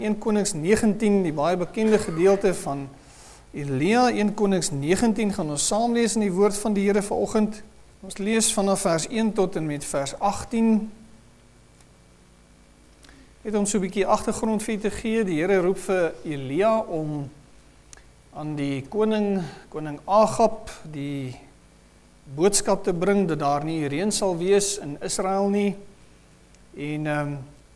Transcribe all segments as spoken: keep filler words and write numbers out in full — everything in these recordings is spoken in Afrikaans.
Eerste Konings negentien, die baie bekende gedeelte van Elia. Eerste Konings negentien gaan ons saam lees in die woord van die Here vanoggend. Ons lees vanaf vers een tot en met vers agttien. Het ons so 'n bietjie agtergrond vir te gee. Die Here roep vir Elia om aan die koning, koning Agab, die boodskap te bring dat daar nie reën sal wees in Israel nie. En um,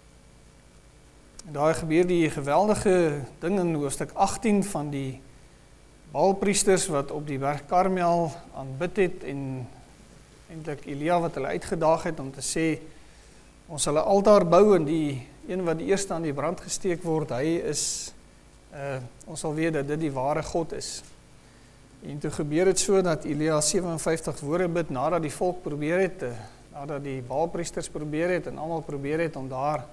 daar gebeur die geweldige ding in hoofstuk agttien van die Baalpriesters wat op die berg Karmel aanbid het en eintlik Elia wat hulle uitgedaag het om te sê ons sal 'n altaar bou en die een wat die eerste aan die brand gesteek word, hy is uh, ons sal weet dat dit die ware God is. En toe gebeur dit so dat Elia sewe en vyftig woorde bid nadat die volk probeer het, uh, nadat die Baalpriesters probeer het en almal probeer het om daar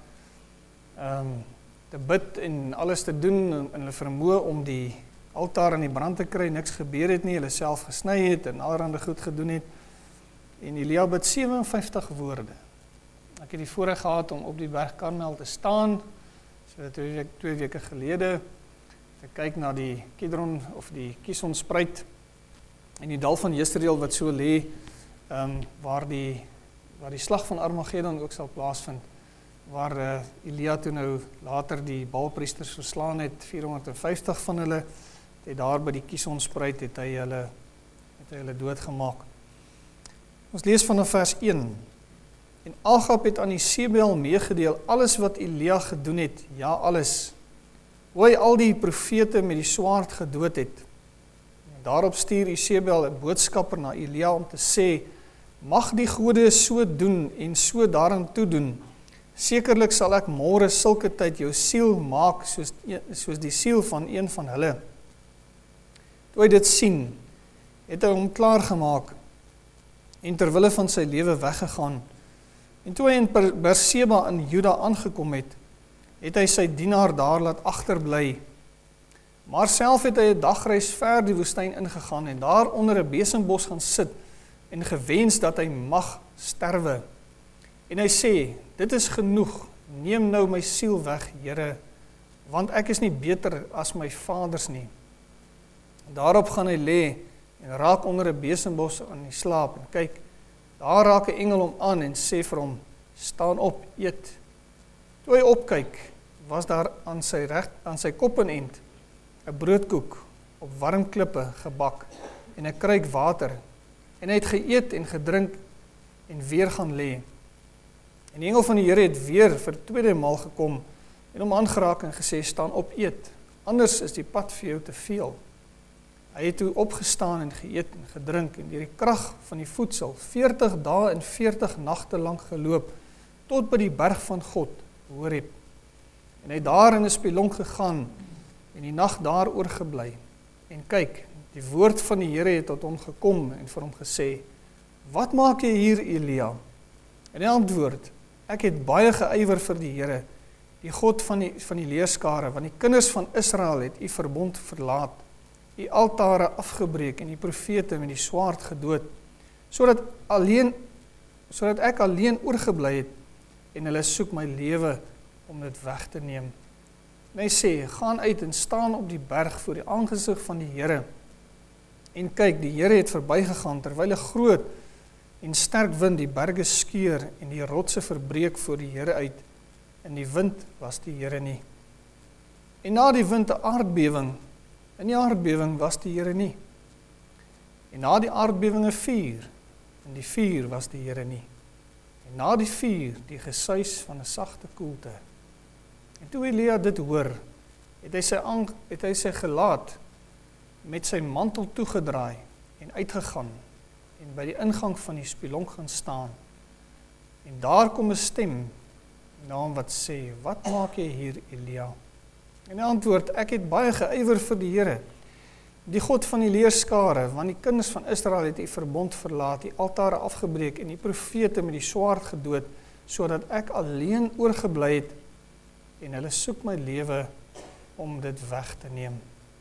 um, te bid en alles te doen en hulle vermoë om die altaar aan die brand te kry, niks gebeur het nie, hulle self gesny het en allerhande goed gedoen het. En Elia bid sewe en vyftig woorde. Ek het die voorreg gehad om op die berg Karmel te staan, so twee, week, twee weke gelede, te kyk na die Kidron of die Kisonspruit en die dal van Jesreel wat so lê, um, waar die waar die slag van Armageddon ook sal plaasvind, waar uh, Elia toe nou later die Baalpriesters verslaan het, vierhonderd en vyftig van hulle, het daar by die Kisonspruit het hy hulle het hy hulle doodgemaak. Ons lees vanaf vers een. En Agab het aan Jezebel meegedeel alles wat Elia gedoen het, ja alles, hoe hy al die profete met die swaard gedood het. En daarop stuur Jezebel 'n boodskapper na Elia om te sê, mag die gode so doen en so daaraan toedoen, sekerlik sal ek môre sulke tyd jou siel maak soos, soos die siel van een van hulle. Toe hy dit sien, het hy hom klaargemaak en terwille van sy lewe weggegaan. En toe hy in Berseba in Juda aangekom het, het hy sy dienaar daar laat agterbly. Maar self het hy 'n dagreis ver die woestyn ingegaan en daar onder 'n besembos gaan sit en gewens dat hy mag sterwe. En hy sê, dit is genoeg, neem nou my siel weg, Here, want ek is nie beter as my vaders nie. Daarop gaan hy lê en raak onder 'n besembos aan die slaap en kyk, daar raak 'n engel hom aan en sê vir hom, staan op, eet. Toe hy opkyk, was daar aan sy reg, aan sy kop en end 'n broodkoek op warm klippe gebak en 'n kruik water. En hy het geëet en gedrink en weer gaan lê. En die engel van die Here het weer vir tweede maal gekom en hom aangeraak en gesê, staan op, eet, anders is die pad vir jou te veel. Hy het toe opgestaan en geëet en gedrink en deur die krag van die voedsel veertig dae en veertig nagte lank geloop tot by die berg van God, Horeb. En hy het daar in 'n spelonk gegaan en die nag daar oorgebly. En kyk, die woord van die Here het tot hom gekom en vir hom gesê, wat maak jy hier, Elia? En hy antwoord, ek het baie geywer vir die Here, die God van die, van die leerskare, want die kinders van Israel het u verbond verlaat, die altare afgebreek en die profete met die swaard gedood, sodat alleen, sodat ek alleen oorgebly het en hulle soek my lewe om dit weg te neem. En hy sê, gaan uit en staan op die berg voor die aangesig van die Here. En kyk, die Here het verbygegaan terwyl 'n groot en sterk wind die berge skeur en die rotse verbreek voor die Here uit. En die wind was die Here nie. En na die wind 'n aardbewing. In die aardbewing was die Here nie. En na die aardbewing 'n vuur. En die vuur was die Here nie. En na die vuur die gesuis van 'n sagte koelte. En toe Elia dit hoor, het hy sy, het hy sy gelaat met sy mantel toegedraai en uitgegaan en by die ingang van die spelonk gaan staan. En daar kom 'n stem na hom wat sê, wat maak jy hier, Elia? En hy antwoord, ek het baie geywer vir die Here, die God van die leerskare, want die kinders van Israel het die verbond verlaat, die altare afgebreek en die profete met die swaard gedood, sodat ek alleen oorgebly het en hulle soek my lewe om dit weg te neem.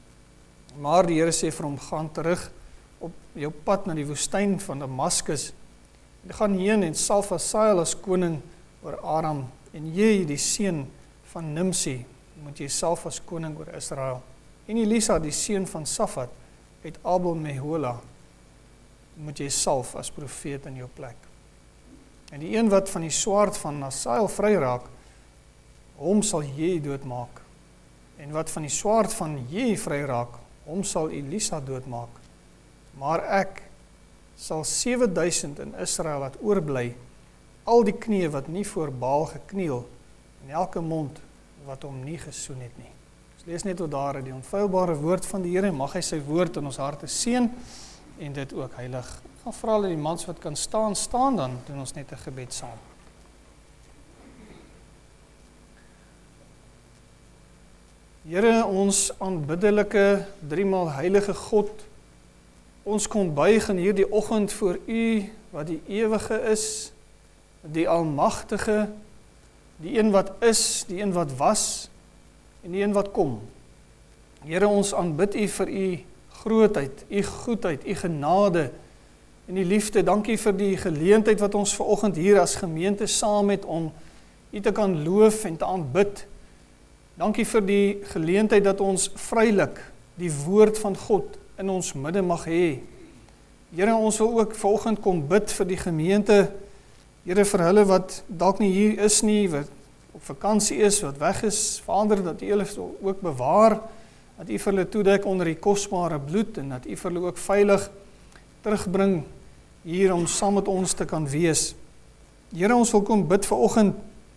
Maar die Here sê vir hom, gaan terug op jou pad na die woestyn van Damaskus, en gaan heen en salf Hasael as koning oor Aram, en jy die seun van Nimsi, moet jy self as koning oor Israel. En Elisa, die seun van Safat, uit Abel Mehola, moet jy salf as profeet in jou plek. En die een wat van die swaard van Hazael vry raak, hom sal jy doodmaak. En wat van die swaard van jy vry raak, hom sal Elisa doodmaak. Maar ek sal sewe duisend in Israel wat oorbly, al die knieë wat nie voor Baal gekniel, en elke mond wat hom nie gesoen het nie. Ons lees net tot daar die onfeilbare woord van die Here, mag hy sy woord in ons harte seën, en dit ook heilig. Ek gaan vra dat die mans wat kan staan, staan dan, doen ons net 'n gebed saam. Here, ons aanbiddelike, driemaal heilige God, ons kom buig in hierdie oggend voor U, wat die ewige is, die almagtige, die een wat is, die een wat was, en die een wat kom. Here, ons aanbid U vir U grootheid, U goedheid, U genade, en U liefde. Dankie vir die geleentheid wat ons vanoggend hier as gemeente saam het, om U te kan loof en te aanbid. Dankie vir die geleentheid dat ons vrylik die woord van God in ons midde mag hê. Here, ons wil ook vanoggend kom bid vir die gemeente, Here, vir hulle wat dalk nie hier is nie, wat op vakansie is, wat weg is, Vader, dat U hulle ook bewaar, dat U vir hulle toedek onder die kosbare bloed, en dat U vir hulle ook veilig terugbring hier om saam met ons te kan wees. Here, ons wil kom bid vanoggend,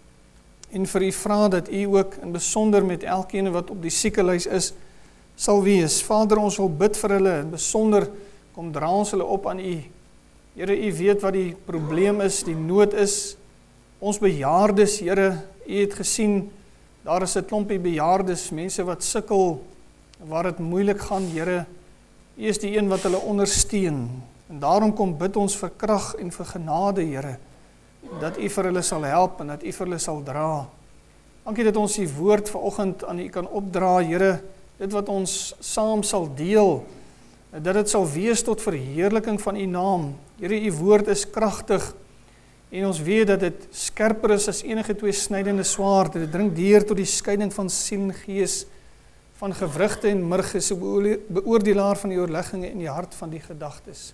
en vir U vra dat U ook in besonder met elkeen wat op die siektelys is, sal wees. Vader, ons wil bid vir hulle, in besonder kom dra ons hulle op aan U. Here, U weet wat die probleem is, die nood is. Ons bejaardes, Here, U het gesien, daar is 'n klompie bejaardes, mense wat sukkel, waar dit moeilik gaan, Here. U is die een wat hulle ondersteun. En daarom kom bid ons vir krag en vir genade, Here, dat U vir hulle sal help en dat U vir hulle sal dra. Dankie dat ons die woord vanoggend aan U kan opdra, Here, dit wat ons saam sal deel, dat dit sal wees tot verheerliking van U naam. Here, U woord is kragtig, en ons weet dat dit skerper is as enige twee snydende swaard. Dit dring deur tot die skeiding van siel en gees, van gewrigte en murg, so beoordelaar van die oorlegginge en die hart van die gedagtes.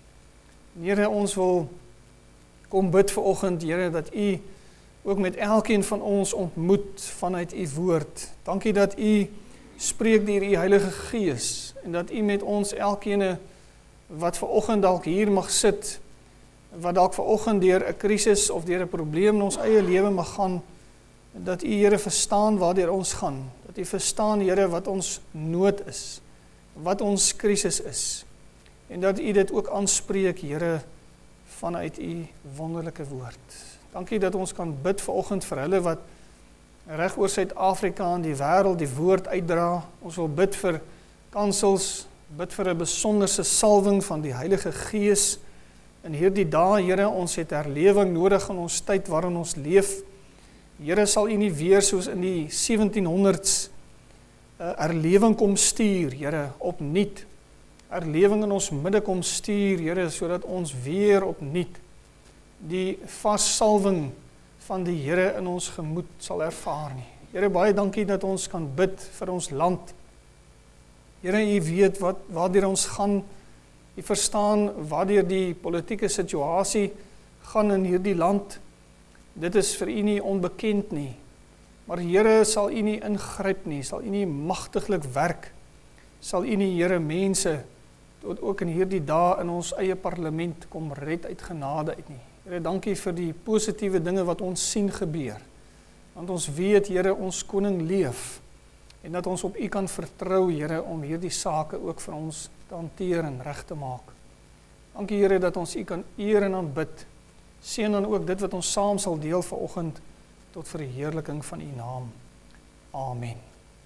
Here, ons wil kom bid vanoggend, Here, dat U ook met elkeen van ons ontmoet vanuit U woord. Dankie dat U spreek deur U Heilige Gees, en dat U met ons elkeen wat vanoggend dalk hier mag sit, wat dalk vanoggend deur 'n krisis of deur 'n probleem in ons eie lewe mag gaan, dat U, Here, verstaan waardeur ons gaan, dat U verstaan, Here, wat ons nood is, wat ons krisis is, en dat U dit ook aanspreek, Here, vanuit U wonderlike woord. Dankie dat ons kan bid vanoggend vir hulle wat reg oor Suid-Afrika en die wêreld die woord uitdra. Ons wil bid vir kansels, bid vir 'n besonderse salwing van die Heilige Gees in hierdie dae, Here. Ons het herlewing nodig in ons tyd waarin ons leef. Here, sal U nie weer soos in die sewentienhonderd's uh, herlewing kom stuur, Here, opnuut. Herlewing in ons midde kom stuur, Here, sodat ons weer opnuut die vassalwing van die Here in ons gemoed sal ervaar nie. Here, baie dankie dat ons kan bid vir ons land. Here, U weet wat waardeur ons gaan. U verstaan waardeur die politieke situasie gaan in hierdie land. Dit is vir U nie onbekend nie. Maar Here, sal U nie ingryp nie, sal U nie magtiglik werk, sal U nie, Here, mense tot ook in hierdie dae in ons eie parlement kom red uit genade uit nie. Here, dankie vir die positiewe dinge wat ons sien gebeur. Want ons weet, Here, ons koning leef, en dat ons op U kan vertrou, Here, om hierdie sake ook vir ons te hanteer en reg te maak. Dankie, Here, dat ons U kan eer en aanbid. Seën dan ook dit wat ons saam sal deel vanoggend tot verheerliking van U naam. Amen.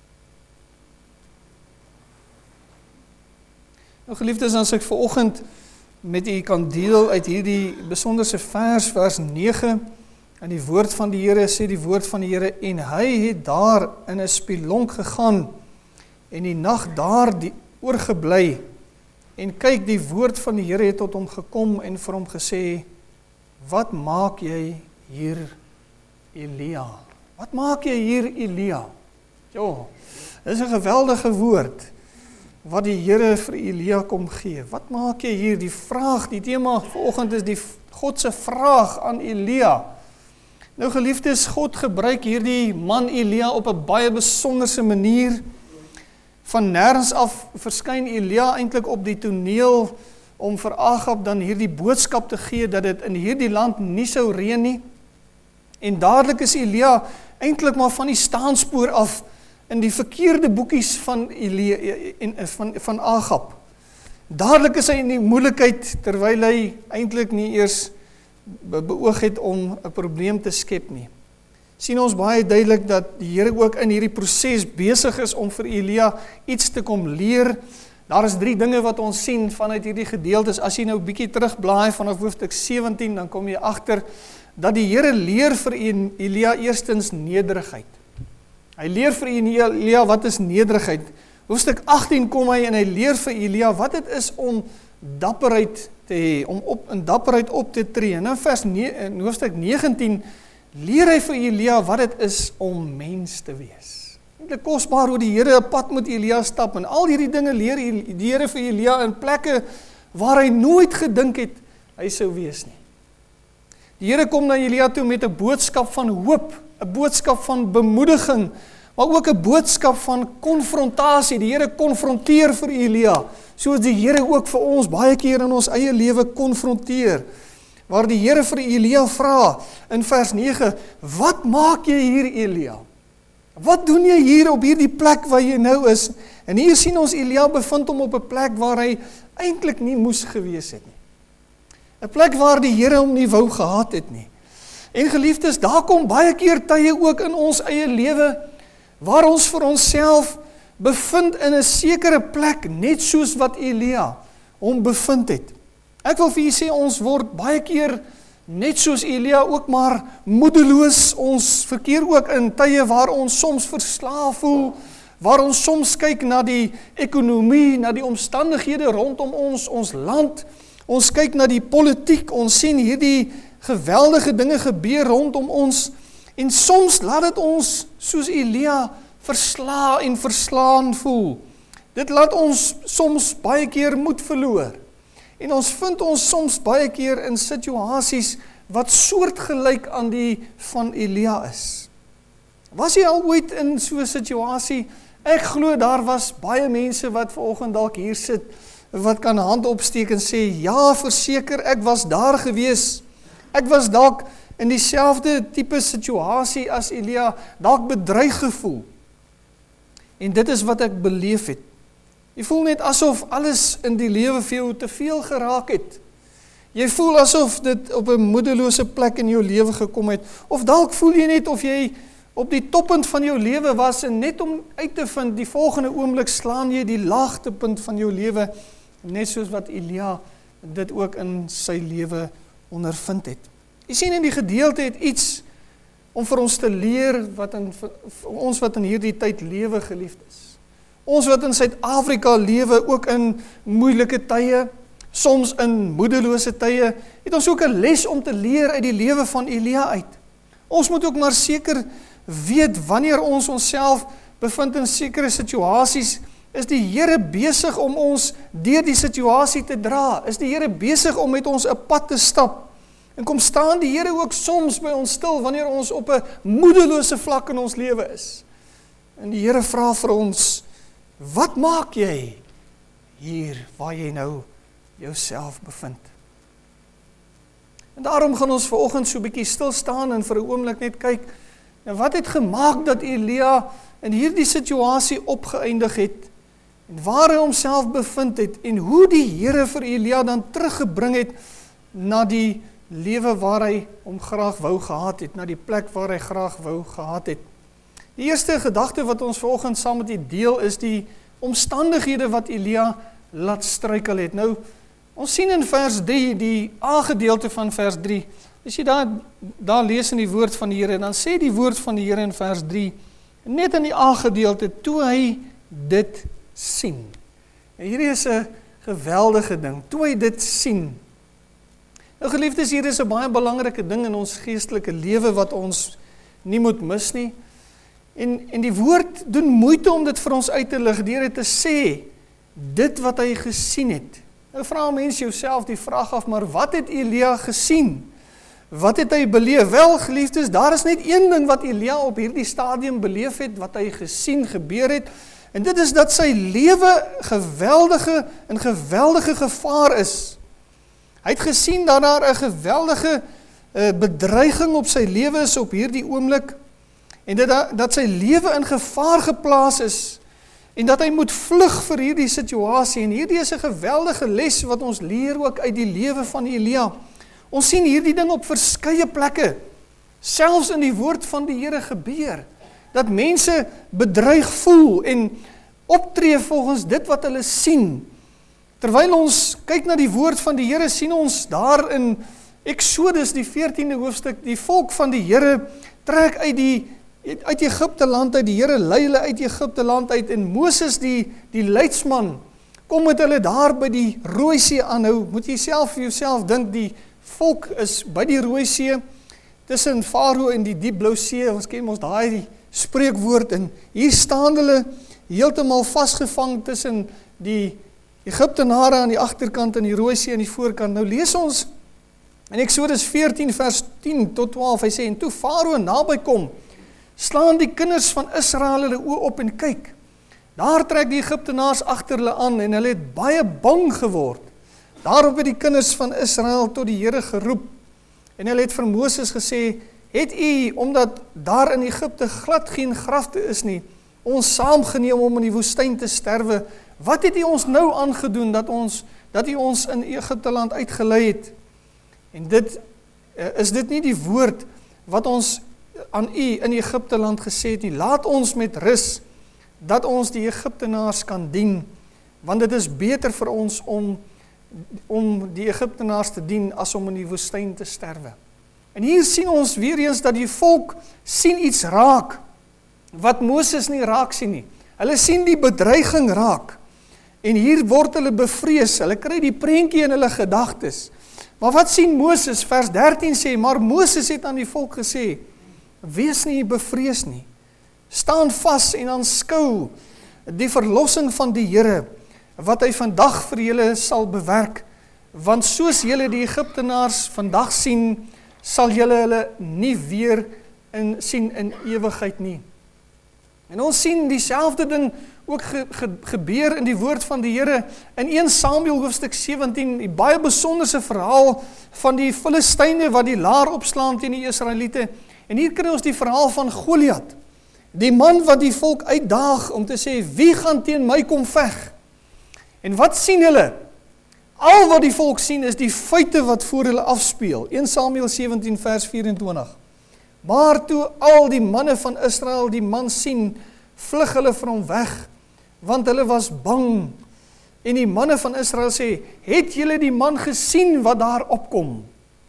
Nou, geliefdes, as ek vanoggend met U kan deel uit hierdie besonderse vers, vers nege, en die woord van die Here, sê die woord van die Here, en hy het daar in 'n spilonk gegaan, en die nag daar die oorgebly, en kyk, die woord van die Here het tot hom gekom, en vir hom gesê, wat maak jy hier, Elia? Wat maak jy hier, Elia? As Ja, dit is 'n geweldige woord wat die Here vir Elia kom gee. Wat maak jy hier? Die vraag, die tema vanoggend is die God se vraag aan Elia. Nou geliefdes, God gebruik hierdie man Elia op 'n baie besonderse manier. Van nêrens af verskyn Elia eintlik op die toneel om vir Agab dan hierdie boodskap te gee dat dit in hierdie land nie sou reën nie. En dadelik is Elia eintlik maar van die staanspoor af in die verkeerde boekies van Elia en van van Agab. Dadelik is hy in die moeilikheid terwyl hy eintlik nie eers be beoog het om 'n probleem te skep nie. Sien ons baie duidelik dat die Here ook in hierdie proses besig is om vir Elia iets te kom leer. Daar is drie dinge wat ons sien vanuit hierdie gedeeltes. As jy nou bietjie terugblaai vanaf hoofstuk sewentien, dan kom jy agter dat die Here leer vir Elia eerstens nederigheid. Hy leer vir Elia wat is nederigheid. Hoofstuk agttien kom hy en hy leer vir Elia wat dit is om dapperheid te hê, om op in dapperheid op te tree. Nou vers in hoofstuk negentien leer hy vir Elia wat dit is om mens te wees. Eintlik kosbaar hoe die Here 'n pad met Elia stap en al hierdie dinge leer die Here vir Elia in plekke waar hy nooit gedink het hy sou wees nie. Die Here kom na Elia toe met 'n boodskap van hoop, 'n boodskap van bemoediging, maar ook 'n boodskap van konfrontasie. Die Here konfronteer vir Elia, soos die Here ook vir ons baie keer in ons eie lewe konfronteer. Waar die Here vir Elia vra in vers nege, wat maak jy hier Elia? Wat doen jy hier op hierdie plek waar jy nou is? En hier sien ons Elia bevind hom op 'n plek waar hy eintlik nie moes gewees het nie. 'n Plek waar die Here hom nie wou gehad het nie. En geliefdes, daar kom baie keer tye ook in ons eie lewe waar ons vir onsself bevind in 'n sekere plek, net soos wat Elia hom bevind het. Ek wil vir julle sê, ons word baie keer net soos Elia ook maar moedeloos. Ons verkeer ook in tye waar ons soms verslaaf voel, waar ons soms kyk na die ekonomie, na die omstandighede rondom ons, ons land. Ons kyk na die politiek, ons sien hierdie geweldige dinge gebeur rondom ons, en soms laat dit ons, soos Elia, versla en verslaan voel. Dit laat ons soms baie keer moed verloor. En ons vind ons soms baie keer in situasies wat soortgelyk aan die van Elia is. Was jy al ooit in so 'n situasie? Ek glo daar was baie mense wat vanoggend dalk hier sit, wat kan hand opsteek en sê, ja, verseker, ek was daar gewees. Ek was dalk in dieselfde tipe situasie as Elia, dalk bedreig gevoel. En dit is wat ek beleef het. Jy voel net asof alles in die lewe vir jou te veel geraak het. Jy voel asof dit op 'n moedelose plek in jou lewe gekom het. Of dalk voel jy net of jy op die toppunt van jou lewe was en net om uit te vind, die volgende oomblik slaan jy die laagtepunt van jou lewe, net soos wat Elia dit ook in sy lewe ondervind het. Jy sien, in die gedeelte het iets om vir ons te leer, wat in, vir ons wat in hierdie tyd lewe, geliefdes. Ons wat in Suid-Afrika lewe, ook in moeilike tye, soms in moedelose tye, het ons ook 'n les om te leer uit die lewe van Elia uit. Ons moet ook maar seker weet, wanneer ons onsself bevind in sekere situasies, is die Here besig om ons deur die situasie te dra, is die Here besig om met ons 'n pad te stap, en kom staan die Here ook soms by ons stil, wanneer ons op 'n moedelose vlak in ons lewe is. En die Here vra vir ons, wat maak jy hier waar jy nou jouself bevind? En daarom gaan ons vanoggend so 'n bietjie stil staan en vir 'n oomblik net kyk, en wat het gemaak dat Elia in hierdie situasie opgeëindig het, en waar hy homself bevind het, en hoe die Here vir Elia dan teruggebring het na die lewe waar hy hom graag wou gehad het, na die plek waar hy graag wou gehad het. Die eerste gedagte wat ons vanoggend saam met u deel is die omstandighede wat Elia laat struikel het. Nou, ons sien in vers drie, die A-gedeelte van vers drie, as jy daar, daar lees in die woord van die Here, dan sê die woord van die Here in vers drie, net in die A-gedeelte, toe hy dit sien. En hierdie is 'n geweldige ding, toe hy dit sien. Nou geliefdes, hier is 'n baie belangrike ding in ons geestelike lewe wat ons nie moet mis nie. En, en die woord doen moeite om dit vir ons uit te lig, deur dit te sê, dit wat hy gesien het. Nou vra mens jouself die vraag af, maar wat het Elia gesien? Wat het hy beleef? Wel, geliefdes, daar is net een ding wat Elia op hierdie stadium beleef het, wat hy gesien gebeur het, en dit is dat sy lewe geweldige, in geweldige gevaar is. Hy het gesien dat daar 'n geweldige uh, bedreiging op sy lewe is op hierdie oomblik, en dat, dat sy lewe in gevaar geplaas is, en dat hy moet vlug vir hierdie situasie, en hierdie is 'n geweldige les wat ons leer ook uit die lewe van Elia. Ons sien hierdie ding op verskeie plekke, selfs in die woord van die Here gebeur, dat mense bedreig voel en optree volgens dit wat hulle sien. Terwyl ons kyk na die woord van die Here, sien ons daar in Exodus, die veertiende hoofstuk, die volk van die Here trek uit die uit Egipte land uit, die Here lei hulle uit Egipte land uit, en Moses, die, die leidsman, kom met hulle daar by die Rooi See aanhou. Moet jy self vir jouself dink, die volk is by die Rooi See, tussen Farao en die diep blou see, ons ken ons daai die spreekwoord, en hier staan hulle heeltemal vasgevang tussen die Egiptenare aan die agterkant en die Rooi See aan die voorkant. Nou lees ons in Exodus veertien vers tien tot twaalf, hy sê, en toe Farao naby kom, slaan die kinders van Israel hulle oë op en kyk. Daar trek die Egiptenaars agter hulle aan, en hulle het baie bang geword. Daarop het die kinders van Israel tot die Here geroep, en hulle het vir Moses gesê, het u, omdat daar in Egipte glad geen grafte is nie, ons saamgeneem om in die woestyn te sterwe, wat het u ons nou aangedoen, dat ons, dat u ons in Egipte land uitgelei het? En dit, is dit nie die woord, wat ons aan u in Egipte land gesê het, laat ons met rus, dat ons die Egiptenaars kan dien, want dit is beter vir ons om, om die Egiptenaars te dien, as om in die woestyn te sterwe. En hier sien ons weer eens, dat die volk sien iets raak, wat Moses nie raak sien nie. Hulle sien die bedreiging raak, en hier word hulle bevrees, hulle kry die prentjie in hulle gedagtes. Maar wat sien Moses? Vers dertien sê, maar Moses het aan die volk gesê, wees nie bevrees nie, staan vas en aanskou die verlossing van die Here, wat hy vandag vir julle sal bewerk, want soos julle die Egiptenaars vandag sien, sal julle hulle nie weer in, sien in ewigheid nie. En ons sien dieselfde ding ook ge, ge, gebeur in die woord van die Here, in eerste Samuel hoofstuk sewentien, die baie besonderse verhaal van die Filistyne, wat die laar opslaan teen die Israeliete. En hier kry ons die verhaal van Goliat, die man wat die volk uitdaag om te sê, wie gaan teen my kom veg? En wat sien hulle? Al wat die volk sien is die feite wat voor hulle afspeel. eerste Samuel sewentien vers vyf-en-twintig. Maar toe al die manne van Israel die man sien, vlug hulle van hom weg, want hulle was bang. En die manne van Israel sê, het julle die man gesien wat daar opkom?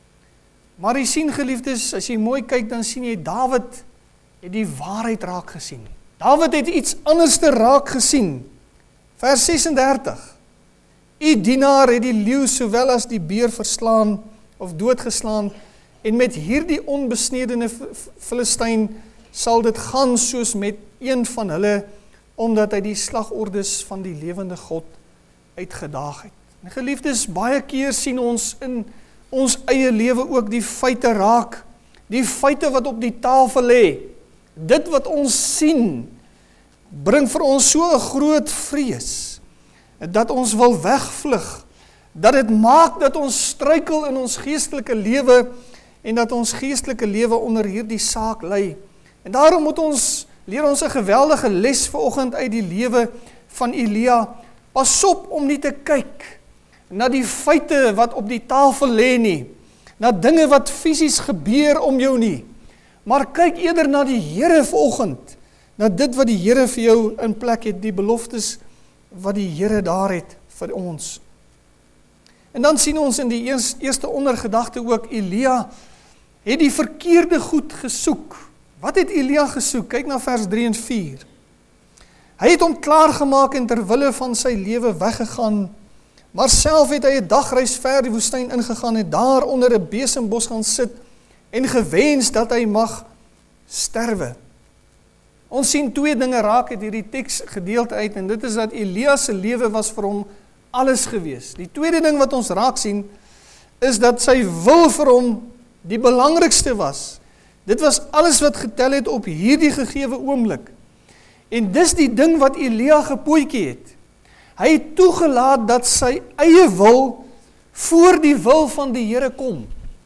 Maar jy sien, geliefdes, as jy mooi kyk, dan sien jy, Dawid het die waarheid raak gesien. Dawid het iets anders te raak gesien. Vers ses-en-dertig. U dienaar het die leeu sowel as die beer verslaan, of doodgeslaan, en met hierdie onbesnedene Filistyn sal dit gaan soos met een van hulle, omdat hy die slagordes van die lewende God uitgedaag het. En geliefdes, baie keer sien ons in ons eie lewe ook die feite raak, die feite wat op die tafel lê, dit wat ons sien, bring vir ons so 'n groot vrees, dat ons wil wegvlug, dat dit maak dat ons struikel in ons geestelike lewe, en dat ons geestelike lewe onder hierdie saak lê. En daarom moet ons, leer ons 'n geweldige les vanoggend uit die lewe van Elia. Pas op om nie te kyk na die feite wat op die tafel lê nie, na dinge wat fisies gebeur om jou nie, maar kyk eerder na die Here vanoggend, na dit wat die Here vir jou in plek het, die beloftes wat die Here daar het vir ons. En dan sien ons in die eerste ondergedagte ook, Elia het die verkeerde goed gesoek. Wat het Elia gesoek? Kyk na vers drie en vier. Hy het hom klaargemaak en terwille van sy lewe weggegaan, maar self het hy 'n dagreis ver die woestyn ingegaan en daar onder 'n besembos gaan sit en gewens dat hy mag sterwe. Ons sien twee dinge raak uit hierdie teks gedeelte uit, en dit is dat Elia se lewe was vir hom alles gewees. Die tweede ding wat ons raak sien, is dat sy wil vir hom die belangrikste was. Dit was alles wat getel het op hierdie gegewe oomblik. En dis die ding wat Elia gepootjie het. Hy het toegelaat dat sy eie wil voor die wil van die Here kom.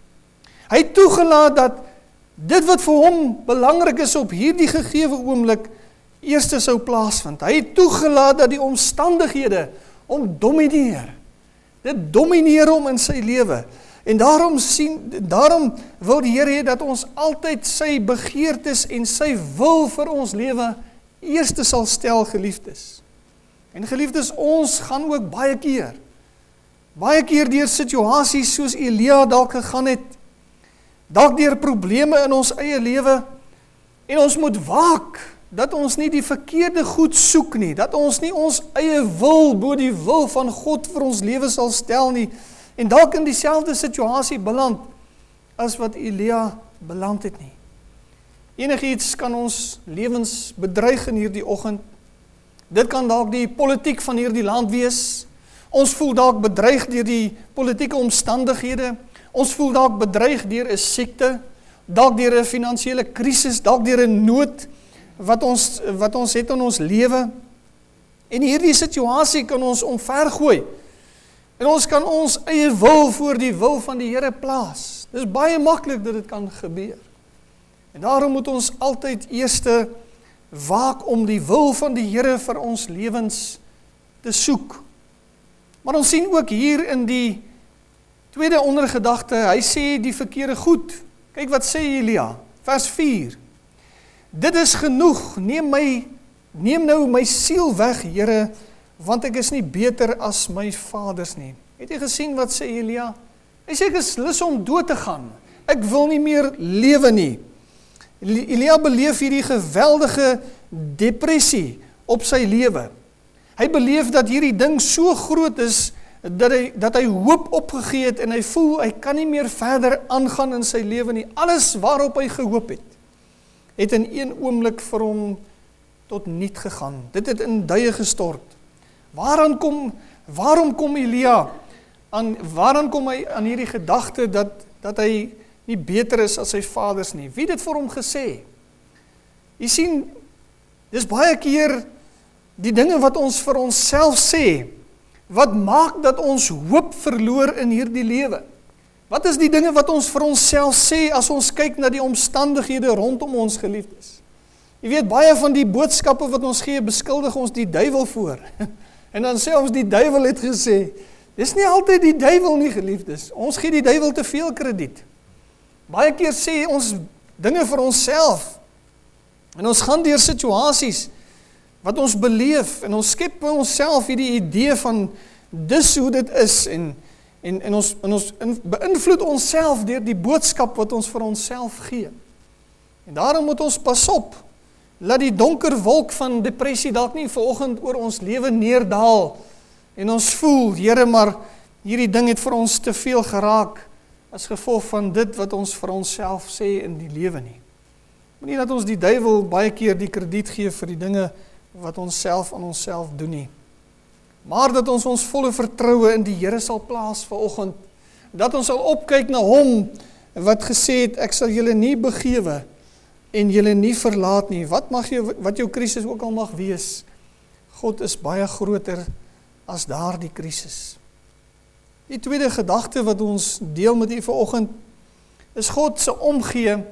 Hy het toegelaat dat dit wat vir hom belangrik is op hierdie gegewe oomblik eerste sou plaasvind. Hy het toegelaat dat die omstandighede hom domineer. Dit domineer hom in sy lewe. En daarom sien, daarom wil die Here hê dat ons altyd sy begeertes en sy wil vir ons lewe eerste sal stel, geliefdes. En geliefdes, ons gaan ook baie keer, baie keer deur situasies soos Elia dalk gegaan het, dalk deur probleme in ons eie lewe, en ons moet waak, dat ons nie die verkeerde goed soek nie, dat ons nie ons eie wil bo die wil van God vir ons lewe sal stel nie, en dalk in dieselfde situasie beland, as wat Elia beland het nie. Enigiets kan ons lewens bedreig in hierdie oggend. Dit kan dalk die politiek van hierdie land wees. Ons voel dalk bedreig deur die politieke omstandighede. Ons voel dalk bedreig deur 'n siekte, dalk deur 'n finansiële krisis, dalk deur 'n nood wat ons wat ons het in ons lewe. En hierdie situasie kan ons omvergooi. En ons kan ons eie wil voor die wil van die Here plaas. Dis baie maklik dat dit kan gebeur. En daarom moet ons altyd eerste waak om die wil van die Here vir ons lewens te soek. Maar ons sien ook hier in die tweede ondergedagte, hy sê die verkeerde goed. Kyk wat sê Elia, vers vier. Dit is genoeg, neem my, neem nou my siel weg, Here, want ek is nie beter as my vaders nie. Het jy gesien wat sê Elia? Hy sê ek is lus om dood te gaan. Ek wil nie meer lewe nie. Elia beleef hierdie geweldige depressie op sy lewe. Hy beleef dat hierdie ding so groot is, dat hy, dat hy hoop opgegee het, en hy voel, hy kan nie meer verder aangaan in sy lewe nie. Alles waarop hy gehoop het, het in een oomblik vir hom tot niet gegaan. Dit het in duie gestort. Waaraan kom, waarom kom Elia, aan, waaraan kom hy aan hierdie gedagte, dat, dat hy nie beter is as sy vaders nie? Wie het dit vir hom gesê? Jy sien, dis baie keer die dinge wat ons vir onsself sê, wat maak dat ons hoop verloor in hierdie lewe? Wat is die dinge wat ons vir onsself sê as ons kyk na die omstandighede rondom ons, geliefdes? Jy weet, baie van die boodskappe wat ons gee, beskuldig ons die duiwel voor. En dan sê ons die duiwel het gesê. Dis nie altyd die duiwel nie, geliefdes. Ons gee die duiwel te veel krediet. Baie keer sê ons dinge vir onsself. En ons gaan deur situasies wat ons beleef, en ons skep by onsself hierdie idee van dis hoe dit is, en, en, en ons, en ons beïnvloed onsself deur die boodskap wat ons vir onsself gee. En daarom moet ons pas op, laat die donker wolk van depressie dalk nie vanoggend oor ons lewe neerdaal, en ons voel, Here, maar hierdie ding het vir ons te veel geraak, as gevolg van dit wat ons vir onsself sê in die lewe nie. Maar nie dat ons die duiwel baie keer die krediet gee vir die dinge wat ons self aan onsself doen nie. Maar dat ons ons volle vertroue in die Here sal plaas vanoggend, dat ons sal opkyk na hom wat gesê het, ek sal julle nie begewe en julle nie verlaat nie. Wat mag jou, wat jou krisis ook al mag wees, God is baie groter as daardie krisis. Die tweede gedagte wat ons deel met u vanoggend, is God se omgee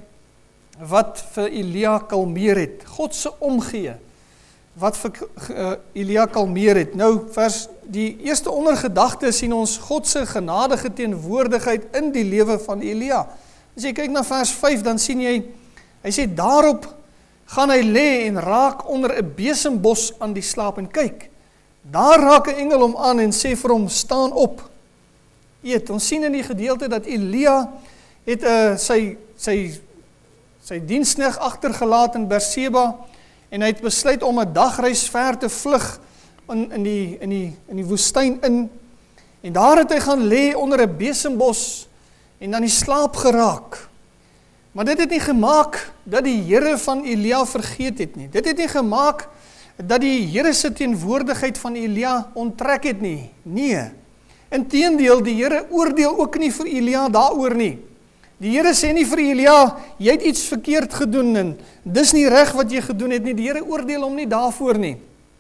wat vir Elia kalmeer het. God se omgee wat vir uh, Elia kalmeer het. Nou, vers die eerste ondergedagte sien ons God se genadige teenwoordigheid in die lewe van Elia. As jy kyk na vers vyf, dan sien jy, hy sê, daarop gaan hy lê en raak onder 'n besembos aan die slaap, en kyk, daar raak 'n engel hom aan en sê vir hom, staan op. Eet, ons sien in die gedeelte dat Elia het uh, sy, sy, sy diensknegt agtergelaat in Berseba, en hy het besluit om 'n dagreis ver te vlug in, in, die, in, die, in die woestyn in, en daar het hy gaan lê onder 'n besembos, en dan die slaap geraak. Maar dit het nie gemaak dat die Here van Elia vergeet het nie. Dit het nie gemaak dat die Here se teenwoordigheid van Elia onttrek het nie. Nee. Inteendeel, die Here oordeel ook nie vir Elia daaroor nie. Die Here sê nie vir Elia, jy het iets verkeerd gedoen en dis nie reg wat jy gedoen het nie. Die Here oordeel hom nie daarvoor nie.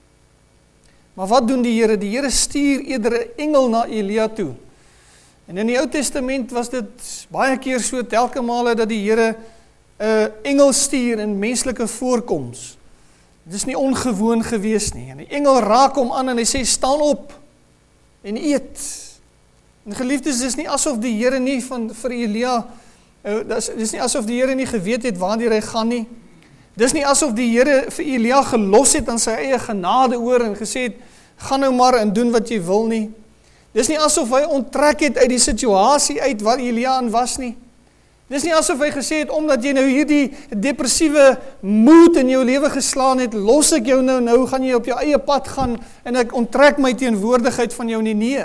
Maar wat doen die Here? Die Here stuur eerder 'n engel na Elia toe. En in die Ou Testament was dit baie keer so telke male dat die Here 'n engel stuur in menslike voorkoms. Dit is nie ongewoon gewees nie. En die engel raak hom aan en hy sê, staan op en eet. En geliefdes, dis nie asof die Here nie van vir Elia, uh, dis, dis nie asof die Here nie geweet het waarheen hy gaan nie. Dis nie asof die Here vir Elia gelos het aan sy eie genade oor en gesê het, gaan nou maar en doen wat jy wil nie. Dis nie asof hy onttrek het uit die situasie uit waar Elia aan was nie. Dis nie asof hy gesê het, omdat jy nou hierdie depressiewe moed in jou lewe geslaan het, los ek jou nou, nou gaan jy op jou eie pad gaan en ek onttrek my teenwoordigheid van jou nie. Nee.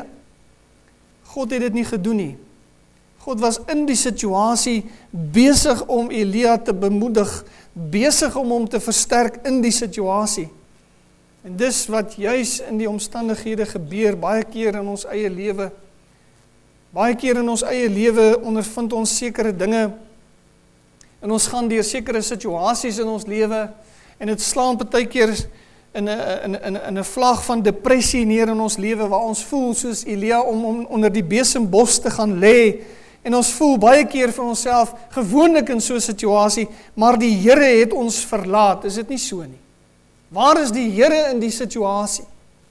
God het dit nie gedoen nie. God was in die situasie besig om Elia te bemoedig, besig om hom te versterk in die situasie. En dis wat juis in die omstandighede gebeur, baie keer in ons eie lewe. Baie keer in ons eie lewe ondervind ons sekere dinge, en ons gaan deur sekere situasies in ons lewe, en dit slaan partykeer in 'n in 'n in 'n vlag van depressie neer in ons lewe, waar ons voel soos Elia om, om onder die besembos te gaan lê, en ons voel baie keer vir onsself gewoonlik in so 'n situasie, maar die Here het ons verlaat. Is dit nie so nie? Waar is die Here in die situasie?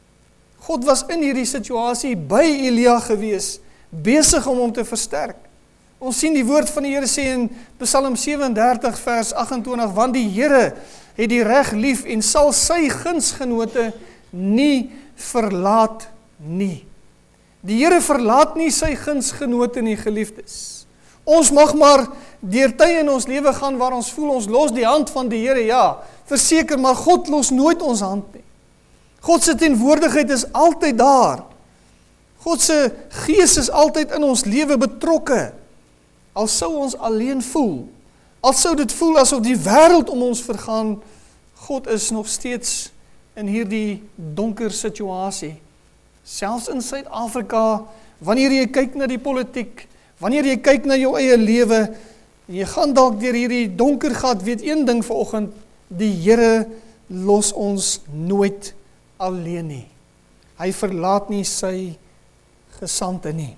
God was in hierdie situasie by Elia gewees, besig om hom te versterk. Ons sien die woord van die Here sê in Psalm sewe-en-dertig vers agt-en-twintig, want die Here het die reg lief en sal sy gunsgenote nie verlaat nie. Die Here verlaat nie sy gunsgenote nie, geliefdes. Ons mag maar deur tye in ons lewe gaan waar ons voel ons los die hand van die Here, ja, verseker, maar God los nooit ons hand nie. God se teenwoordigheid is altyd daar. God se gees is altyd in ons lewe betrokke. Al sou ons alleen voel, al sou dit voel asof die wêreld om ons vergaan, God is nog steeds in hierdie donker situasie. Selfs in Suid-Afrika, wanneer jy kyk na die politiek, wanneer jy kyk na jou eie lewe, en jy gaan dalk deur hierdie donker gat, weet een ding vanoggend, die Here los ons nooit alleen nie. Hy verlaat nie sy gesande nie.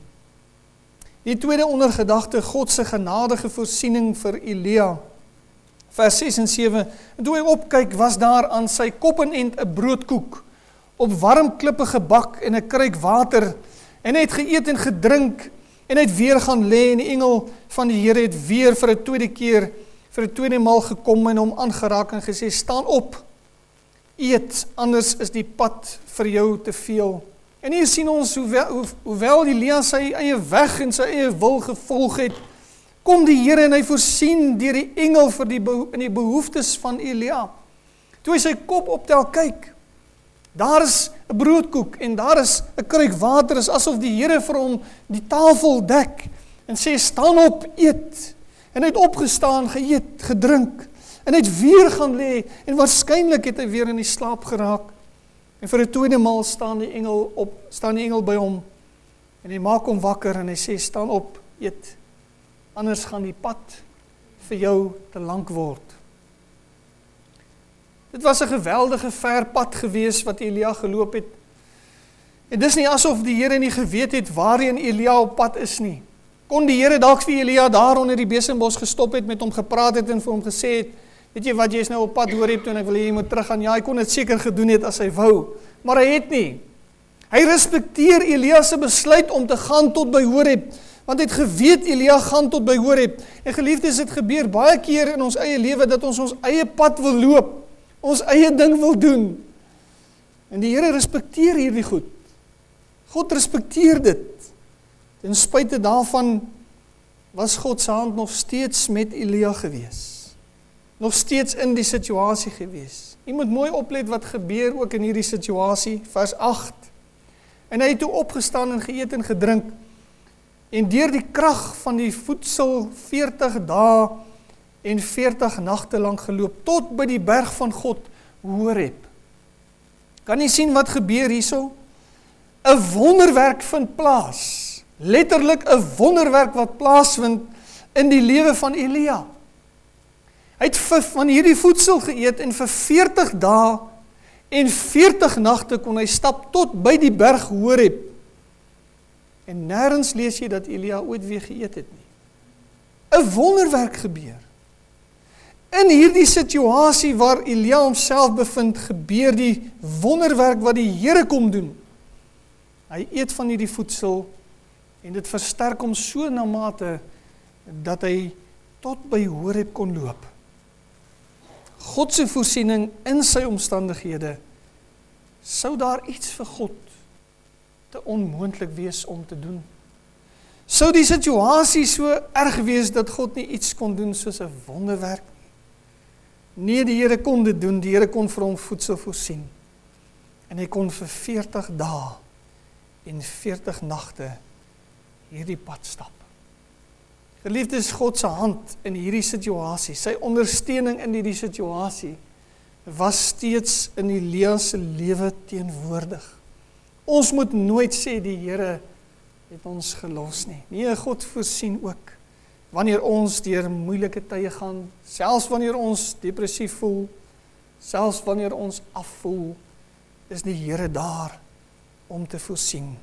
Die tweede ondergedagte, God se genadige voorsiening vir Elia. Vers ses en sewe, en toe hy opkyk, was daar aan sy kop en end 'n broodkoek, op warm klippe gebak en 'n kruik water, en hy het geëet en gedrink, en hy het weer gaan lê, en die engel van die Here het weer vir 'n tweede keer, vir 'n tweede maal gekom en hom aangeraak en gesê, staan op, eet, anders is die pad vir jou te veel. En hier sien ons, hoewel, hoewel Elia sy eie weg en sy eie wil gevolg het, kom die Here en hy voorsien deur die engel vir die, in die behoeftes van Elia. Toe hy sy kop optel kyk, daar is 'n broodkoek en daar is 'n kruik water, is asof die Here vir hom die tafel dek en sê, staan op, eet. En hy het opgestaan, geëet, gedrink, en hy het weer gaan lê, en waarskynlik het hy weer in die slaap geraak. En vir 'n tweede maal staan die engel op, staan die engel by hom, en hy maak hom wakker, en hy sê, staan op, eet, anders gaan die pad vir jou te lank word. Dit was 'n geweldige ver pad gewees wat Elia geloop het. En dis nie asof die Here nie geweet het waarheen Elia op pad is nie. Kon die Here dalk vir Elia daar onder die besembos gestop het, met hom gepraat het en vir hom gesê het, weet jy wat, jy is nou op pad Horeb toe en ek wil jy moet teruggaan. Ja, hy kon dit seker gedoen het as hy wou, maar hy het nie. Hy respekteer Elia se besluit om te gaan tot by Horeb, want hy het geweet Elia gaan tot by Horeb. En geliefdes, dit gebeur baie keer in ons eie lewe dat ons ons eie pad wil loop, ons eie ding wil doen. En die Here respekteer hierdie goed. God respekteer dit. Ten spyte daarvan was God se hand nog steeds met Elia gewees. Nog steeds in die situasie gewees. Jy moet mooi oplet wat gebeur ook in hierdie situasie, vers agt. En hy het toe opgestaan en geëet en gedrink, en deur die krag van die voedsel veertig dae en veertig nagte lang geloop, tot by die berg van God, Horeb. Kan jy sien wat gebeur hierso? 'n wonderwerk vind plaas, letterlik 'n wonderwerk wat plaasvind in die lewe van Elia. Hy het van hierdie voedsel geëet en vir veertig dae en veertig nagte kon hy stap tot by die berg Horeb. En nêrens lees jy dat Elia ooit weer geëet het nie. 'n Wonderwerk gebeur. In hierdie situasie waar Elia homself bevind, gebeur die wonderwerk wat die Here kom doen. Hy eet van hierdie voedsel en dit versterk hom so na mate dat hy tot by Horeb kon loop. God se voorsiening in sy omstandighede, sou daar iets vir God te onmoontlik wees om te doen? Sou die situasie so erg wees dat God nie iets kon doen soos 'n wonderwerk nie? Nee, die Here kon dit doen, die Here kon vir hom voedsel voorsien. En hy kon vir veertig dae en veertig nagte hierdie pad stap. Geliefdes, God se hand in hierdie situasie, sy ondersteuning in hierdie situasie, was steeds in Elia se lewe teenwoordig. Ons moet nooit sê die Here het ons gelos nie. Nee, God voorsien ook. Wanneer ons deur moeilike tye gaan, selfs wanneer ons depressief voel, selfs wanneer ons afvoel, is die Here daar om te voorsien.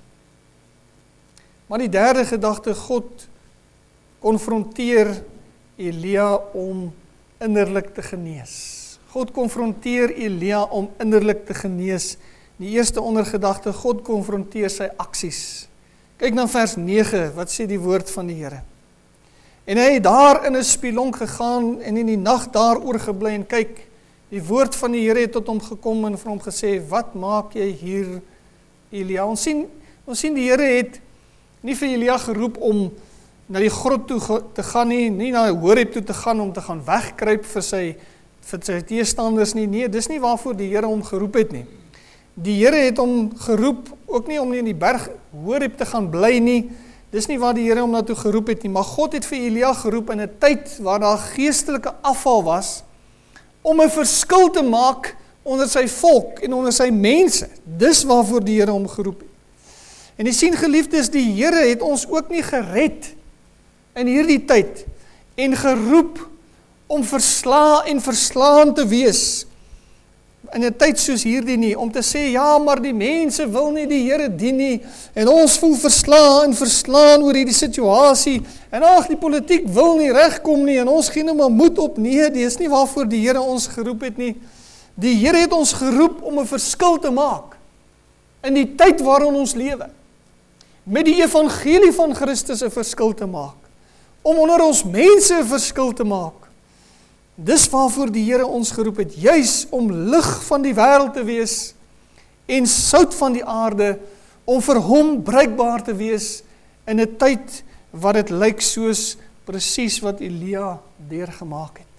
Maar die derde gedagte, God konfronteer Elia om innerlik te genees. God konfronteer Elia om innerlik te genees. Die eerste ondergedagte, God konfronteer sy aksies. Kyk na vers nege, wat sê die woord van die Here? En hy het daar in 'n spilonk gegaan en in die nag daar oorgebly en kyk, die woord van die Here het tot hom gekom en vir hom gesê, wat maak jy hier, Elia? Ons sien, ons sien die Here het nie vir Elia geroep om na die grot toe te gaan nie, nie na Horeb toe te gaan om te gaan wegkruip vir sy, vir sy teestanders nie. Nee, dis nie waarvoor die Here hom geroep het nie. Die Here het hom geroep, ook nie om nie in die berg Horeb te gaan bly nie, dis nie waar die Here hom naartoe geroep het nie, maar God het vir Elia geroep in 'n tyd waar daar geestelike afval was, om 'n verskil te maak onder sy volk en onder sy mense. Dis waarvoor die Here hom geroep het. En jy sien, geliefdes, die Here het ons ook nie gered in hierdie tyd en geroep om versla en verslaan te wees in 'n tyd soos hierdie nie, om te sê, ja, maar die mense wil nie die Here dien nie, en ons voel verslaan en verslaan oor hierdie situasie, en ag, die politiek wil nie regkom nie, en ons gee nou maar moed op. Nee, dit is nie waarvoor die Here ons geroep het nie. Die Here het ons geroep om 'n verskil te maak in die tyd waarin ons lewe, met die evangelie van Christus 'n verskil te maak, om onder ons mense 'n verskil te maak. Dis waarvoor die Here ons geroep het, juis om lig van die wêreld te wees en sout van die aarde, om vir hom bruikbaar te wees in 'n tyd wat dit lyk soos presies wat Elia deurgemaak het.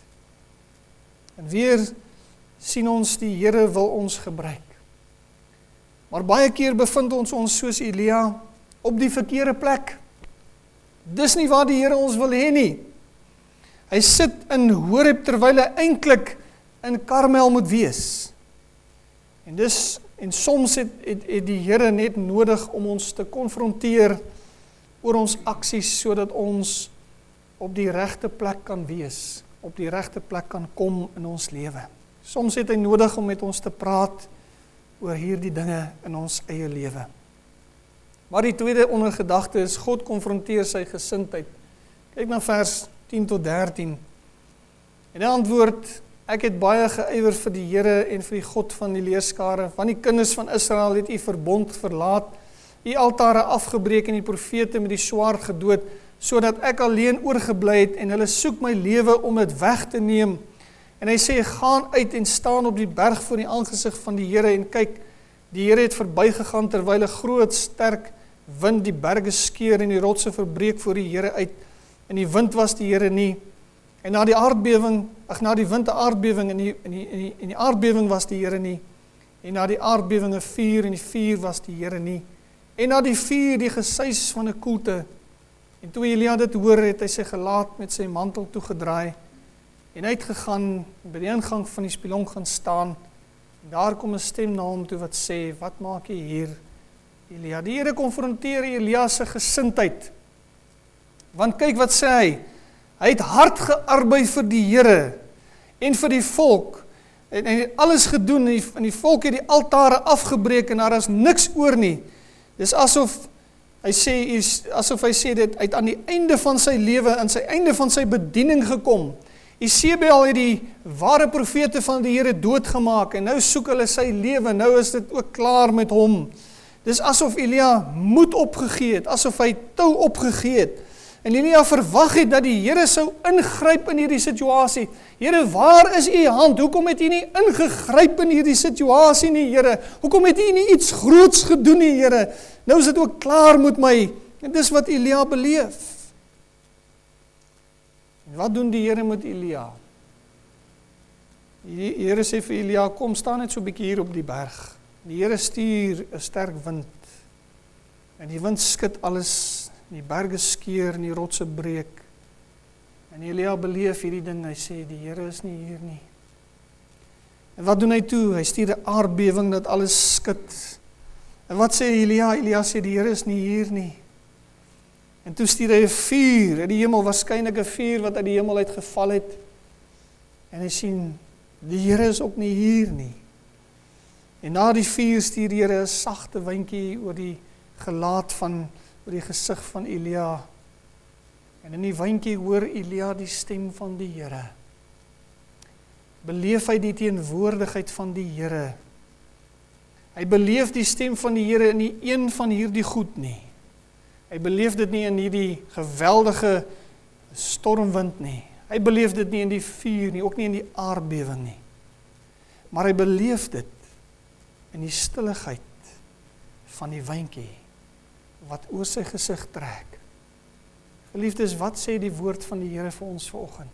En weer sien ons die Here wil ons gebruik. Maar baie keer bevind ons ons soos Elia op die verkeerde plek. Dis nie waar die Here ons wil hê nie. Hy sit in Horeb terwyl hy eintlik in Karmel moet wees. En dis en soms het, het, het die Here net nodig om ons te konfronteer oor ons aksies, sodat ons op die regte plek kan wees, op die regte plek kan kom in ons lewe. Soms het hy nodig om met ons te praat oor hierdie dinge in ons eie lewe. Maar die tweede ondergedagte is, God konfronteer sy gesindheid. Kyk na vers tien tot dertien. En hy antwoord, ek het baie geywer vir die Here en vir die God van die leerskare, want die kinders van Israel het u verbond verlaat, u altare afgebreek en die profete met die swaard gedood, sodat ek alleen oorgebly het en hulle soek my lewe om dit weg te neem. En hy sê, gaan uit en staan op die berg voor die aangesig van die Here en kyk, die Here het verbygegaan terwyl 'n groot sterk wind die berge skeur en die rotse verbreek voor die Here uit. En die wind was die Here nie. En na die aardbewing, ag na die wind 'n aardbewing en die en die en die, en die aardbewing was die Here nie. En na die aardbewing 'n vuur en die vuur was die Here nie. En na die vuur die gesuis van 'n koelte. En toe Elia dit hoor, het hy sy gelaat met sy mantel toegedraai En hy het gegaan, by die ingang van die spelonk gaan staan, en daar kom 'n stem na hom toe wat sê, wat maak jy hier, Elia? Die Here konfronteer Elia se gesindheid. Want kyk wat sê hy, hy het hard gearbei vir die Here, en vir die volk, en hy het alles gedoen, en die, en die volk het die altare afgebreek, en daar is niks oor nie. Dis asof, hy sê, asof hy sê dit, hy het aan die einde van sy lewe, aan sy einde van sy bediening gekom. Jezebel het die ware profete van die Here doodgemaak, en nou soek hulle sy lewe, nou is dit ook klaar met hom. Dis asof Elia moed opgegee het, asof hy tou opgegee het. En Elia verwag het dat die Here sou ingryp in hierdie situasie. Here, waar is u hand? Hoekom het u nie ingegryp in hierdie situasie nie, Here? Hoekom het u nie iets groots gedoen nie, Here? Nou is dit ook klaar met my. En dis wat Elia beleef. En wat doen die Here met Elia? Die Here sê vir Elia, kom staan net so 'n bietjie hier op die berg. Die Here stuur 'n sterk wind. En die wind skud alles, die berge skeur en die rotse breek. En Elia beleef hierdie ding, hy sê, die Here is nie hier nie. En wat doen hy toe? Hy stuur 'n aardbewing dat alles skud. En wat sê Elia? Elia sê, die Here is nie hier nie. En toe stuur hy 'n vuur, uit die hemel, waarskynlik 'n vuur wat uit die hemel uitgeval het. En hy sien, die Here is ook nie hier nie. En na die vuur stuur die Here 'n sagte windjie oor die gelaat van, oor die gesig van Elia. En in die windjie hoor Elia die stem van die Here. Beleef hy die teenwoordigheid van die Here. Hy beleef die stem van die Here in nie een van hierdie goed nie. Hy beleef dit nie in hierdie geweldige stormwind nie. Hy beleef dit nie in die vuur nie, ook nie in die aardbewing nie. Maar hy beleef dit in die stilligheid van die windjie wat oor sy gesig trek. Geliefdes, wat sê die woord van die Here vir ons vanoggend?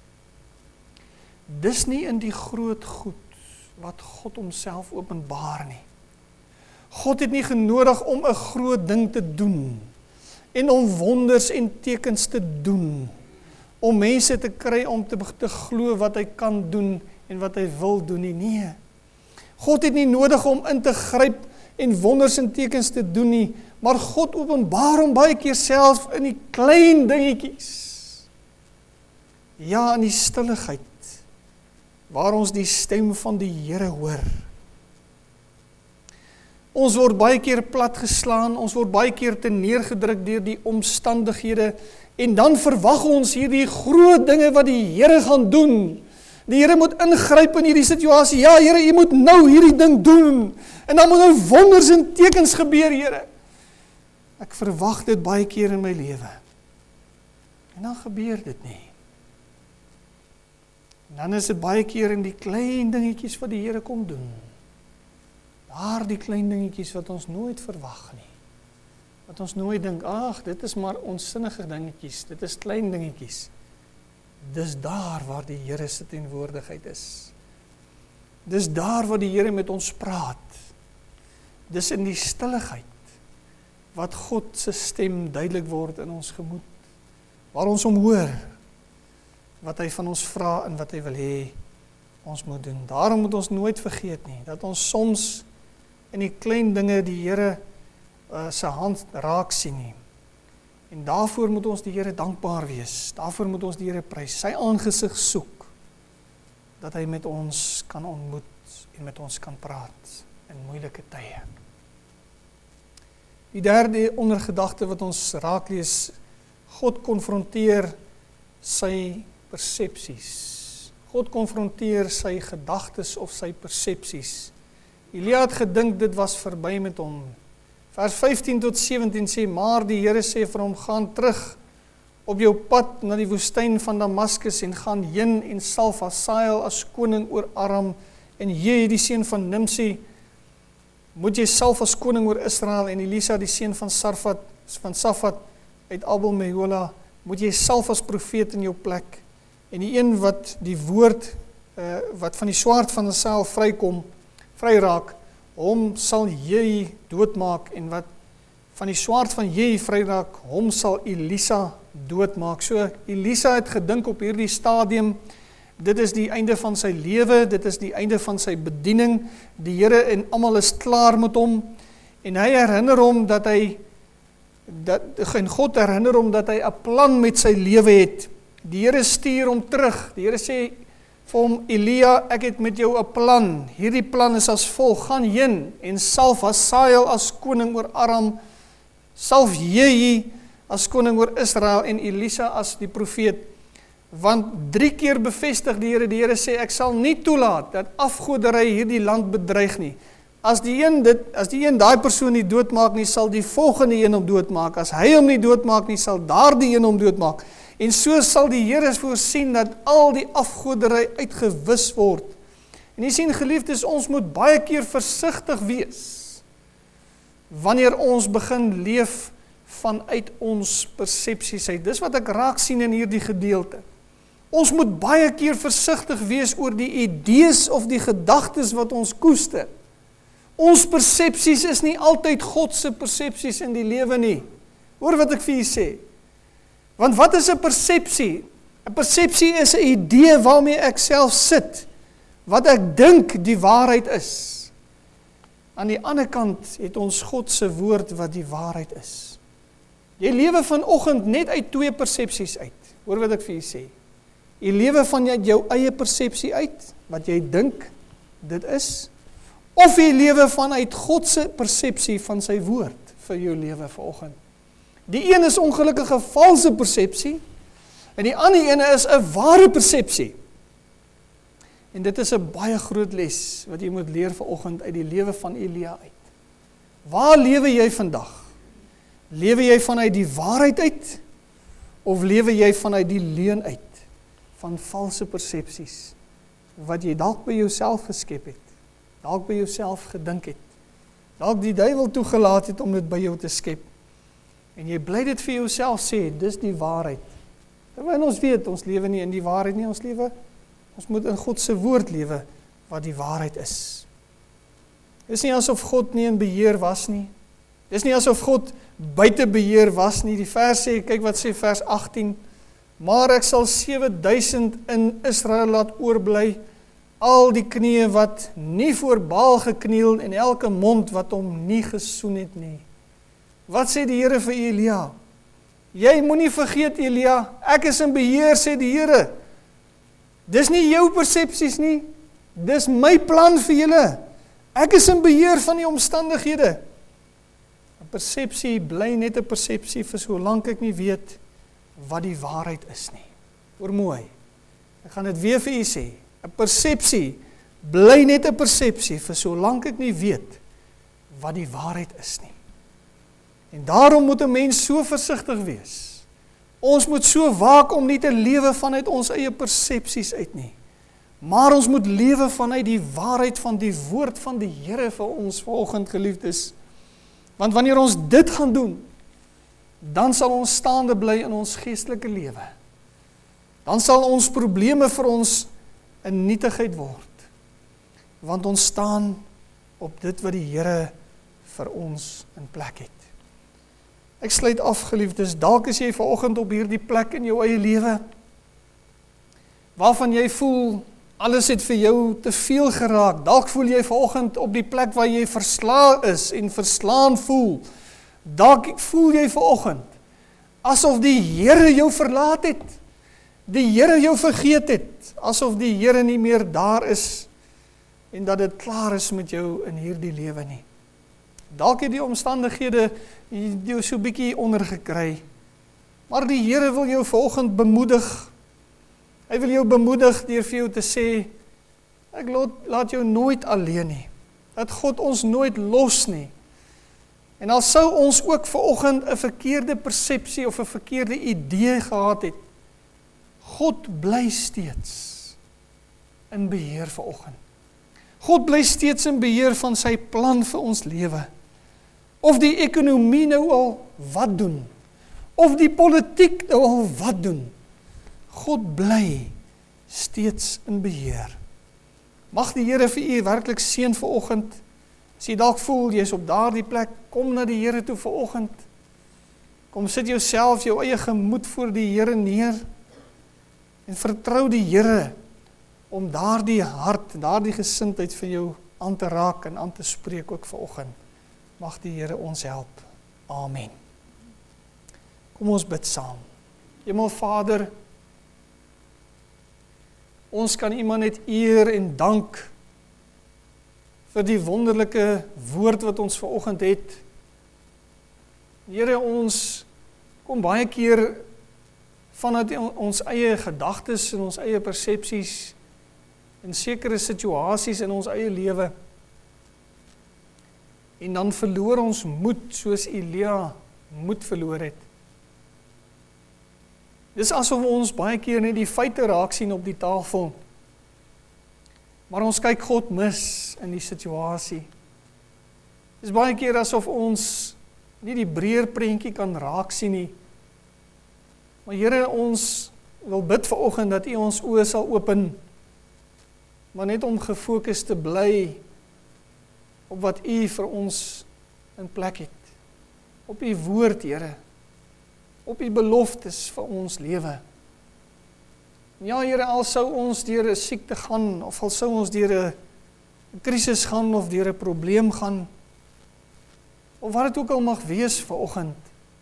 Dis nie in die groot goed wat God homself openbaar nie. God het nie genodig om 'n groot ding te doen en om wonders en tekens te doen, om mense te kry om te, te glo wat hy kan doen en wat hy wil doen nie. Nee. God het nie nodig om in te gryp en wonders en tekens te doen nie, maar God openbaar hom baie keer self in die klein dingetjies. Ja, in die stilligheid, waar ons die stem van die Here hoor. Ons word baie keer platgeslaan, ons word baie keer te neergedruk deur die omstandighede, en dan verwag ons hierdie groot dinge wat die Here gaan doen. Die Here moet ingryp in hierdie situasie. Ja, Here, U moet nou hierdie ding doen. En dan moet nou wonders en tekens gebeur, Here. Ek verwag dit baie keer in my lewe. En dan gebeur dit nie. En dan is dit baie keer in die klein dingetjies wat die Here kom doen. Daar die klein dingetjies wat ons nooit verwag nie. Wat ons nooit dink, ag, dit is maar onsinnige dingetjies, dit is klein dingetjies. Dis daar waar die Here se teenwoordigheid is. Dis daar waar die Here met ons praat. Dis in die stilligheid wat God se stem duidelik word in ons gemoed. Waar ons hom hoor, wat hy van ons vra en wat hy wil hê ons moet doen. Daarom moet ons nooit vergeet nie, dat ons soms in die klein dinge die Here uh, se hand raak sien nie. En daarvoor moet ons die Here dankbaar wees. Daarvoor moet ons die Here prys. Sy aangesig soek, dat hy met ons kan ontmoet en met ons kan praat in moeilike tye. Die derde ondergedagte wat ons raak lees, God konfronteer sy persepsies. God konfronteer sy gedagtes of sy persepsies. Elia het gedink dit was verby met hom. Vers vyftien tot sewentien sê, maar die Here sê vir hom, gaan terug op jou pad na die woestyn van Damaskus en gaan heen en salf Hasael as koning oor Aram en Jehu die seun van Nimsi moet jy salf as koning oor Israel en Elisa die seun van Sarfat van Safat uit Abel Mehola moet jy salf as profeet in jou plek en die een wat die woord uh, wat van die swaard van Hasael vrykom vry raak hom sal jy doodmaak en wat van die swaard van jy vryraak, hom sal Elisa doodmaak. So Elisa het gedink op hierdie stadium, Dit is die einde van sy lewe, dit is die einde van sy bediening. Die Here en almal is klaar met hom. En hy herinner hom dat hy, dat, en God herinner hom dat hy 'n plan met sy lewe het. Die Here stuur hom terug. Die Here sê vir hom, Elia, ek het met jou 'n plan. Hierdie plan is as volg, gaan heen en salf Hasael as koning oor Aram, salf Jehu as koning oor Israel en Elisa as die profeet. Want drie keer bevestig die Here, die Here sê, ek sal nie toelaat dat afgoderry hierdie land bedreig nie. As die een dit, as die een daai persoon nie doodmaak nie, sal die volgende een hom doodmaak. As hy hom nie doodmaak nie, sal daardie een hom doodmaak. En so sal die Here voorsien dat al die afgoderry uitgewis word. En jy sien, geliefdes, ons moet baie keer versigtig wees wanneer ons begin leef vanuit ons persepsies uit. Dis wat ek raak sien in hierdie gedeelte. Ons moet baie keer versigtig wees oor die idees of die gedagtes wat ons koester. Ons persepsies is nie altyd God se persepsies in die lewe nie. Hoor wat ek vir julle sê. Want wat is 'n persepsie? 'n Persepsie is 'n idee waarmee ek self sit, wat ek dink die waarheid is. Aan die ander kant het ons God se woord wat die waarheid is. Jy lewe vanoggend net uit twee persepsies uit. Hoor wat ek vir julle sê. Jy lewe van jou eie persepsie uit, wat jy dink dit is, of jy lewe vanuit God se persepsie van sy woord vir jou lewe vanoggend. Die een is ongelukkige valse persepsie, en die ander ene is 'n ware persepsie. En dit is 'n baie groot les wat jy moet leer vanoggend uit die lewe van Elia uit. Waar lewe jy vandag? Lewe jy vanuit die waarheid uit, of lewe jy vanuit die leuen uit? Van valse persepsies, wat jy dalk by jouself geskep het, dalk by jouself gedink het, dalk die duiwel toegelaat het om dit by jou te skep, en jy bly dit vir jouself sê, dis die waarheid. Terwyl ons weet, ons lewe nie in die waarheid nie, ons lewe, ons moet in God se woord lewe, wat die waarheid is. Dit is nie asof God nie in beheer was nie, dit is nie asof God buite beheer was nie. Die vers sê, kyk wat sê vers agttien, maar ek sal sewe duisend in Israel laat oorbly, al die knieë wat nie voor Baal gekniel en elke mond wat hom nie gesoen het nie. Wat sê die Here vir Elia? Jy moenie vergeet, Elia, ek is in beheer, sê die Here. Dis nie jou persepsies nie, dis my plan vir julle. Ek is in beheer van die omstandighede. 'n Persepsie bly net 'n persepsie vir solank ek nie weet wat die waarheid is nie. Hoor mooi, ek gaan dit weer vir u sê, 'n persepsie bly net 'n persepsie vir solank ek nie weet wat die waarheid is nie. En daarom moet 'n mens so versigtig wees. Ons moet so waak om nie te lewe vanuit ons eie persepsies uit nie, maar ons moet lewe vanuit die waarheid van die woord van die Here vir ons vanoggend, geliefdes. Want wanneer ons dit gaan doen, dan sal ons staande bly in ons geestelike lewe. Dan sal ons probleme vir ons 'n nietigheid word. Want ons staan op dit wat die Here vir ons in plek het. Ek sluit af, geliefdes, dalk is jy vanoggend op hierdie plek in jou eie lewe, waarvan jy voel, alles het vir jou te veel geraak. Dalk voel jy vanoggend op die plek waar jy verslaan is en verslaan voel. Dalk voel jy vanoggend asof die Here jou verlaat het, die Here jou vergeet het, asof die Here nie meer daar is en dat dit klaar is met jou in hierdie lewe nie. Dalk het die omstandighede jou so bietjie ondergekry, maar die Here wil jou vanoggend bemoedig. Hy wil jou bemoedig deur vir jou te sê, ek laat jou nooit alleen nie, dat God ons nooit los nie. En al sou ons ook vanoggend 'n verkeerde persepsie of 'n verkeerde idee gehad het, God bly steeds in beheer vanoggend. God bly steeds in beheer van sy plan vir ons lewe. Of die ekonomie nou al wat doen, of die politiek nou al wat doen, God bly steeds in beheer. Mag die Here vir u werklik seën vanoggend. As jy dalk voel jy is op daardie plek, kom na die Here toe vanoggend. Kom sit jouself, jou eie gemoed voor die Here neer en vertrou die Here om daardie hart, daardie gesindheid van jou aan te raak en aan te spreek ook vanoggend. Mag die Here ons help. Amen. Kom ons bid saam. Hemelvader, ons kan iemand net eer en dank vir die wonderlike woord wat ons vanoggend het. Here, ons kom baie keer vanuit ons eie gedagtes en ons eie persepsies in sekere situasies in ons eie lewe. En dan verloor ons moed soos Elia moed verloor het. Dis asof ons baie keer net die feite raak sien op die tafel. Maar ons kyk God mis in die situasie. Dis baie keer asof ons nie die breër prentjie kan raak sien nie. Maar Here, ons wil bid vanoggend dat U ons oë sal open, maar net om gefokus te bly op wat U vir ons in plek het. Op U woord, Here. Op U beloftes vir ons lewe. Ja, Here, al sou ons deur 'n siekte gaan, of al sou ons deur 'n krisis gaan, of deur 'n probleem gaan, of wat dit ook al mag wees vanoggend.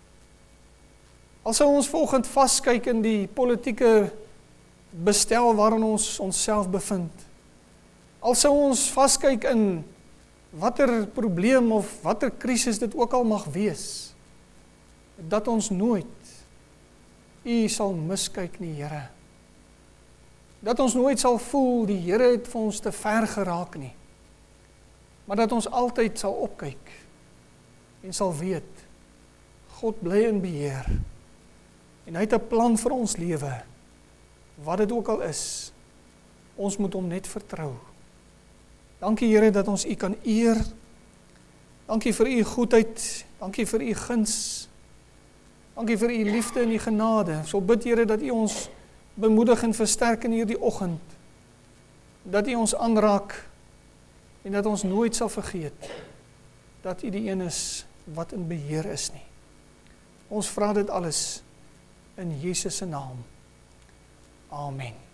Al sou ons vanoggend vaskyk in die politieke bestel waarin ons onsself bevind. Al sou ons vaskyk in watter probleem of watter krisis dit ook al mag wees, dat ons nooit U sal miskyk nie, Here. Dat ons nooit sal voel, die Here het vir ons te ver geraak nie. Maar dat ons altyd sal opkyk en sal weet, God bly in beheer. En hy het 'n plan vir ons lewe, wat dit ook al is. Ons moet hom net vertrou. Dankie Here dat ons U kan eer. Dankie vir U goedheid, dankie vir U guns. Dankie vir U liefde en U genade. So bid Here dat U ons bemoedig en versterk in hierdie oggend. Dat U ons aanraak en dat ons nooit sal vergeet dat U die een is wat in beheer is nie. Ons vra dit alles in Jesus se naam. Amen.